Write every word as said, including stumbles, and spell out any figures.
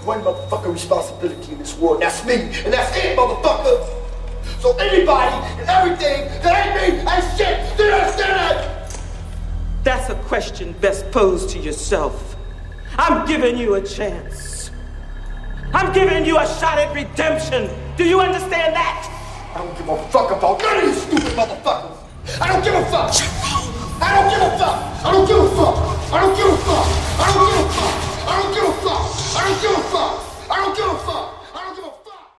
one motherfucking responsibility in this world, and that's me, and that's it, motherfucker. So anybody and everything that ain't me ain't shit. Do you understand that? That's a question best posed to yourself. I'm giving you a chance. I'm giving you a shot at redemption. Do you understand that? I don't give a fuck about none of you stupid motherfuckers. I don't give a fuck.